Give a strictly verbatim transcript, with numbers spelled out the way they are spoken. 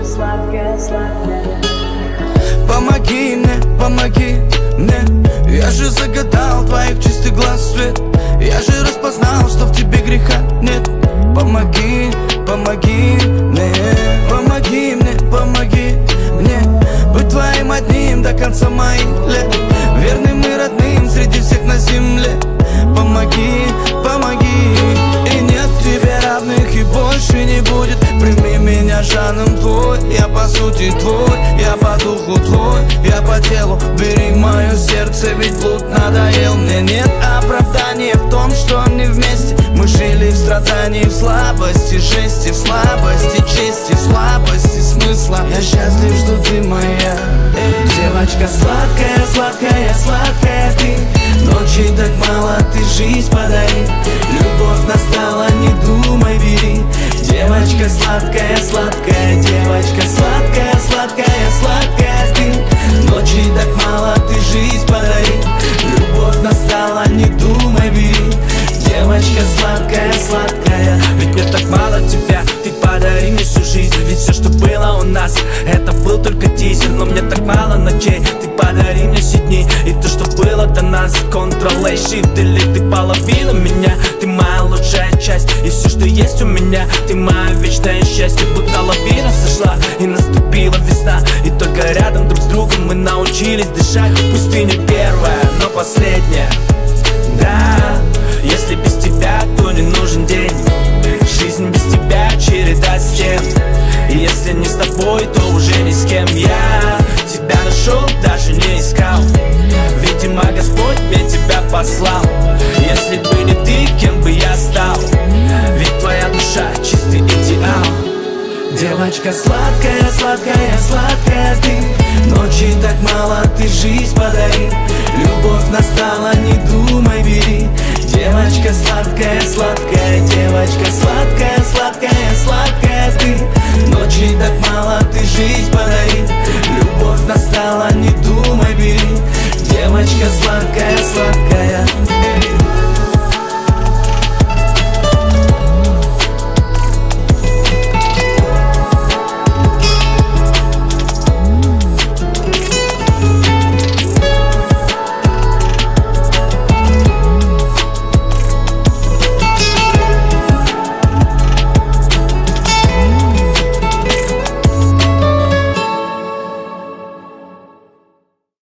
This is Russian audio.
девочка сладкая, сладкая. Помоги мне, помоги мне. Я же загадал твоих чистых глаз свет. Я же распознал, что в тебе греха нет. Помоги, помоги мне. Помоги мне, помоги мне быть твоим одним до конца моих лет, верным и родным среди всех на земле. Помоги, помоги. И нет тебе равных и больше не будет. Прими меня жаном твой. Я по сути твой, я по духу твой, я по телу. Бери мое сердце, ведь блуд надоел. Мне нет оправдания в том, что не вместе. Мы жили в страдании, в слабости, жести, в слабости, чести, в слабости смысла. Я счастлив, что ты моя девочка сладкая, сладкая, сладкая ты. Ночи так мало, ты жизнь подари. Любовь настала, не думай, бери. Девочка сладкая, сладкая, девочка сладкая, сладкая, сладкая ты. Ночи так мало, ты жизнь подари. Любовь настала, не думай, бери. Девочка сладкая, сладкая. Ведь мне так мало тебя, ты подари мне всю жизнь. Ведь все, что было у нас, это был только тизер. Но мне так мало ночей, ты подари мне все дни. И то, что было до нас, Ctrl-A-Shift Delete. Ты половина меня, ты моя лучшая часть. И все, что есть у меня, ты мое вечное счастье. Будто лавина сошла и наступила весна. И только рядом друг с другом мы научились дышать. Пустыня первая, но последняя. Да, если без тебя, то не нужен день. Жизнь без тебя череда стен. И если не с тобой, то уже ни с кем. Я тебя нашел, даже не искал. Видимо, Господь мне тебя послал. Если бы не ты, кем бы я стал? Ведь твоя душа чистый идеал. Девочка сладкая, сладкая, сладкая ты. Ночи так мало, ты жизнь подари. Любовь настала, не думай, бери. Девочка сладкая, сладкая, девочка сладкая.